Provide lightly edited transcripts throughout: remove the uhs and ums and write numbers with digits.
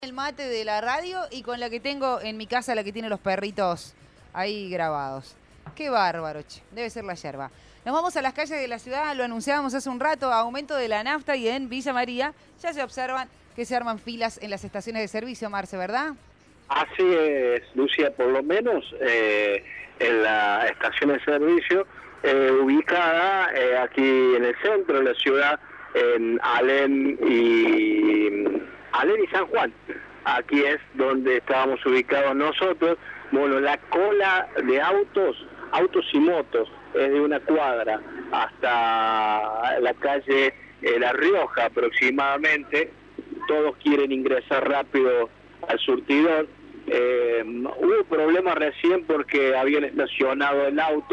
El mate de la radio y con la que tengo en mi casa, la que tiene los perritos ahí grabados. Qué bárbaro, che. Debe ser la yerba. Nos vamos a las calles de la ciudad, lo anunciábamos hace un rato, aumento de la nafta y en Villa María ya se observan que se arman filas en las estaciones de servicio, Marce, ¿verdad? Así es, Lucía, por lo menos en la estación de servicio ubicada aquí en el centro de la ciudad, en Alem y San Juan. Aquí es donde estábamos ubicados nosotros. Bueno, la cola de autos y motos es de una cuadra hasta la calle La Rioja aproximadamente. Todos quieren ingresar rápido al surtidor. Hubo problemas recién porque habían estacionado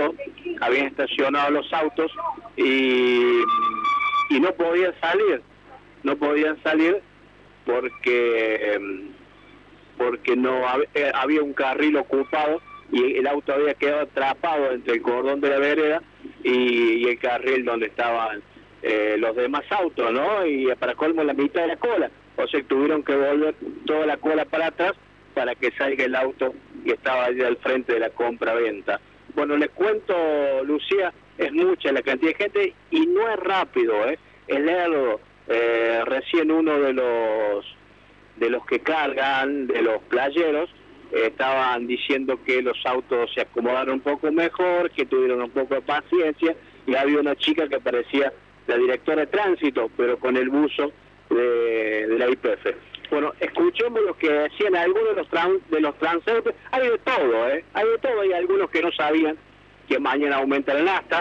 los autos y no podían salir porque no había un carril ocupado y el auto había quedado atrapado entre el cordón de la vereda y el carril donde estaban los demás autos, ¿no? Y para colmo la mitad de la cola, o sea, tuvieron que volver toda la cola para atrás para que salga el auto que estaba allí al frente de la compra-venta. Bueno, les cuento, Lucía, es mucha la cantidad de gente y no es rápido, es largo. Recién uno de los que cargan, de los playeros, estaban diciendo que los autos se acomodaron un poco mejor, que tuvieron un poco de paciencia, y había una chica que parecía la directora de tránsito, pero con el buzo de la YPF. Bueno, escuchemos lo que decían algunos de los transeúntes. Hay de todo, hay de todo. Hay algunos que no sabían que mañana aumenta la nafta.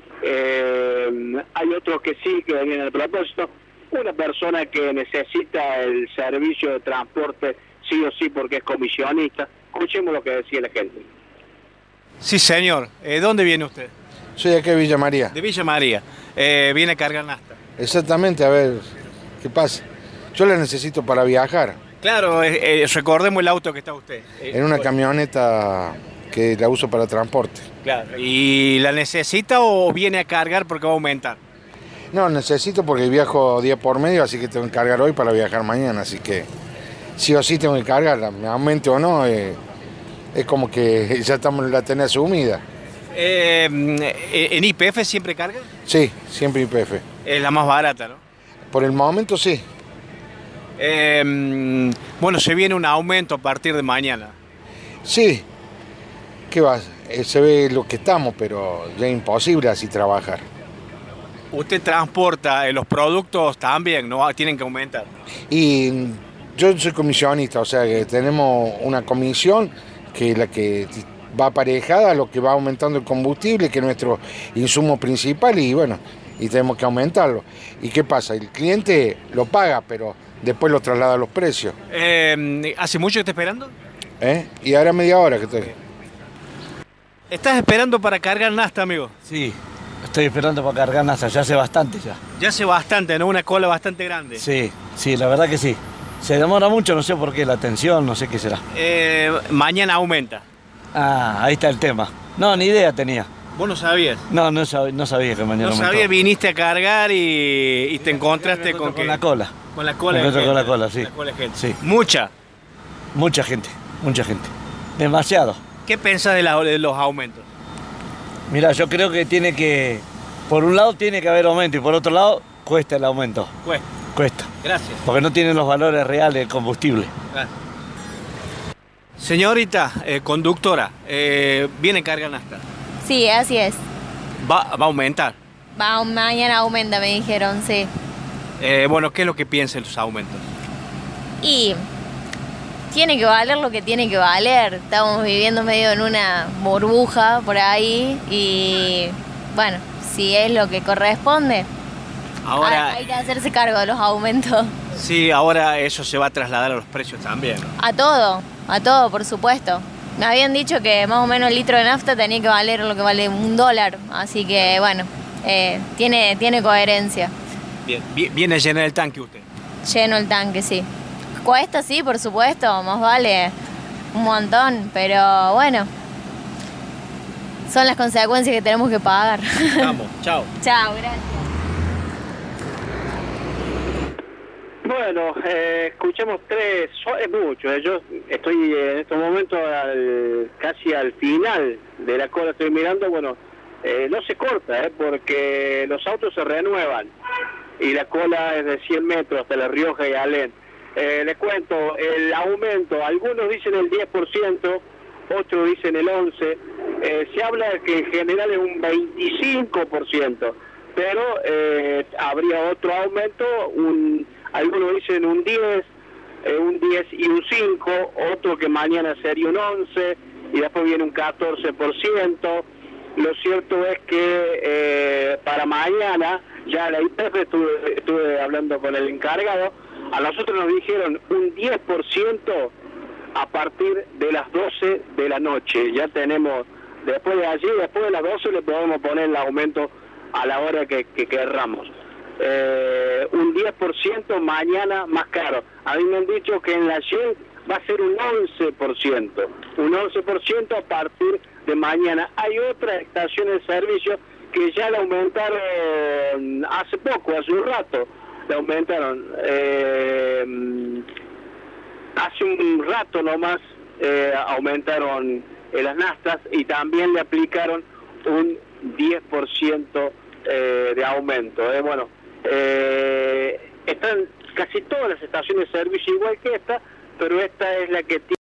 Hay otros que sí, que venían al propósito. Una persona que necesita el servicio de transporte sí o sí porque es comisionista. Escuchemos lo que decía la gente. Sí, señor. ¿Dónde viene usted? Soy de aquí de Villa María. De Villa María. Viene a cargar nafta. Exactamente, a ver, ¿qué pasa? Yo la necesito para viajar. Claro, recordemos el auto que está usted. En una camioneta que la uso para transporte. Claro. ¿Y la necesita o viene a cargar porque va a aumentar? No, necesito porque viajo día por medio, así que tengo que cargar hoy para viajar mañana. Así que sí o sí tengo que cargarla, me aumente o no, es como que ya la tenés asumida. ¿En YPF siempre carga? Sí, siempre YPF. Es la más barata, ¿no? Por el momento sí. Bueno, se viene un aumento a partir de mañana. Sí, ¿qué va? Se ve lo que estamos, pero ya es imposible así trabajar. Usted transporta los productos también, ¿no? Tienen que aumentar. Y yo soy comisionista, o sea que tenemos una comisión que es la que va aparejada a lo que va aumentando el combustible, que es nuestro insumo principal, y bueno, y tenemos que aumentarlo. ¿Y qué pasa? El cliente lo paga, pero después lo traslada a los precios. ¿Hace mucho que está esperando? Y ahora media hora que estoy. ¿Estás esperando para cargar nafta, amigo? Sí, estoy esperando para cargar nafta, ya hace bastante ya. Ya hace bastante, ¿no? Una cola bastante grande. Sí, la verdad que sí. Se demora mucho, no sé por qué, la tensión, no sé qué será. Mañana aumenta. Ah, ahí está el tema. No, ni idea tenía. ¿Vos no sabías? No sabía que mañana aumentaba. No sabía, viniste a cargar y te encontraste con la cola. Con la cola. Con la cola, sí. La cola de gente. Sí. Mucha gente. Demasiado. ¿Qué pensás de los aumentos? Mira, yo creo que por un lado tiene que haber aumento y por otro lado cuesta el aumento. Cuesta. Gracias. Porque no tienen los valores reales del combustible. Gracias. Señorita, conductora, viene carga nafta. Sí, así es. ¿Va a aumentar? Mañana aumenta, me dijeron, sí. Bueno, ¿qué es lo que piensa de los aumentos? Y tiene que valer lo que tiene que valer. Estamos viviendo medio en una burbuja por ahí y bueno, si es lo que corresponde, ahora hay que hacerse cargo de los aumentos. Sí, ahora eso se va a trasladar a los precios también, ¿no? A todo, por supuesto. Me habían dicho que más o menos el litro de nafta tenía que valer lo que vale $1, así que bueno, tiene coherencia. Bien, ¿viene a llenar el tanque usted? Lleno el tanque, sí. Cuesta, sí, por supuesto, más vale un montón, pero bueno, son las consecuencias que tenemos que pagar. Vamos, chao. Chao, gracias. Bueno, escuchamos tres, es mucho. Yo estoy en estos momentos casi al final de la cola, estoy mirando, bueno, no se corta, porque los autos se renuevan y la cola es de 100 metros hasta La Rioja y Alén. Les cuento, el aumento, algunos dicen el 10%, otros dicen el 11%, se habla de que en general es un 25%, pero habría otro aumento, algunos dicen un 10 y un 5, otro que mañana sería un 11 y después viene un 14%. Lo cierto es que para mañana, ya la IPF estuve hablando con el encargado, a nosotros nos dijeron un 10% a partir de las 12 de la noche. Ya tenemos, después de allí, después de las 12 le podemos poner el aumento a la hora que querramos. Un 10% mañana más caro. A mí me han dicho que en la Shell va a ser un 11%. Un 11% a partir de mañana. Hay otras estaciones de servicio que ya la aumentaron hace poco, hace un rato. La aumentaron. Hace un rato nomás aumentaron las naftas y también le aplicaron un 10% de aumento. Bueno, están casi todas las estaciones de servicio igual que esta, pero esta es la que tiene